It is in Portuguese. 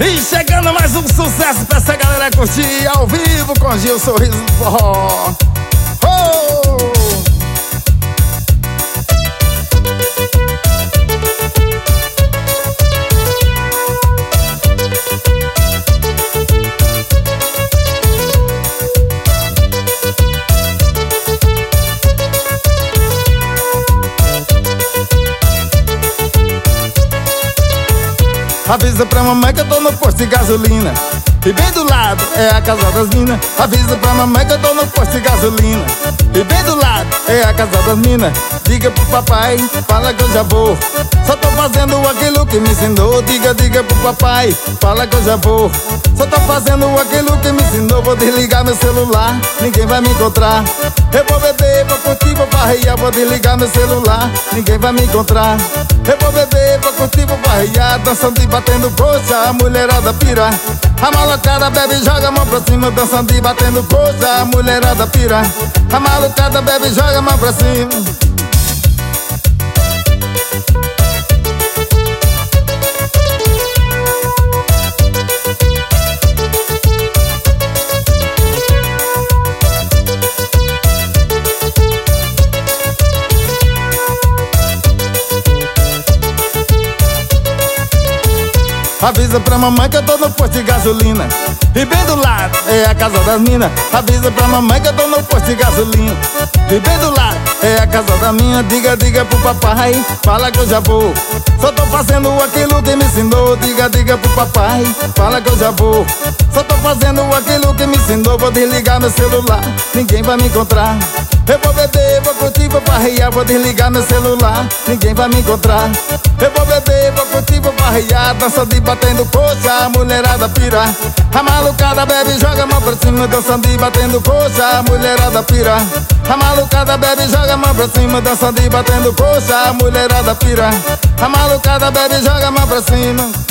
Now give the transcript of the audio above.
E chegando mais um sucesso pra essa galera curtir ao vivo com Gil Sorriso do Forró. Oh! Avisa pra mamãe que eu tô no posto de gasolina e bem do lado é a casa das minas. Avisa pra mamãe que eu tô no posto de gasolina e bem do lado é a casa das minas. Diga pro papai, fala que eu já vou. Só tô fazendo aquilo que me ensinou. Diga pro papai, fala que eu já vou. Só tô fazendo aquilo que me ensinou. Vou desligar meu celular, ninguém vai me encontrar. Eu vou beber, vou curtir, vou farrear. Vou desligar meu celular, ninguém vai me encontrar. Eu vou beber, vou curtir, vou farrear. Dançando e batendo coxa, a mulherada pira. A malocada bebe e joga a mão pra cima. Dançando e batendo coxa, a mulherada pira. A malocada bebe e joga a mão pra cima. Avisa pra mamãe que eu tô no posto de gasolina e bem do lado é a casa das minas. Avisa pra mamãe que eu tô no posto de gasolina e bem do lado é a casa da minha. Diga pro papai, fala que eu já vou. Só tô fazendo aquilo que me ensinou. Diga pro papai, fala que eu já vou. Só tô fazendo aquilo que me ensinou. Vou desligar meu celular, ninguém vai me encontrar. Eu vou beber, vou curtir, vou farrear. Vou desligar meu celular, ninguém vai me encontrar. Eu vou beber, vou curtir, vou farrear. Dançando e batendo coxa, a mulherada pira. A malucada bebe e joga a mão pra cima. Dançando e batendo coxa, a mulherada pira. A malucada bebe e joga a mão pra cima. Dançando e batendo coxa, a mulherada pira. A malucada bebe e joga a mão pra cima.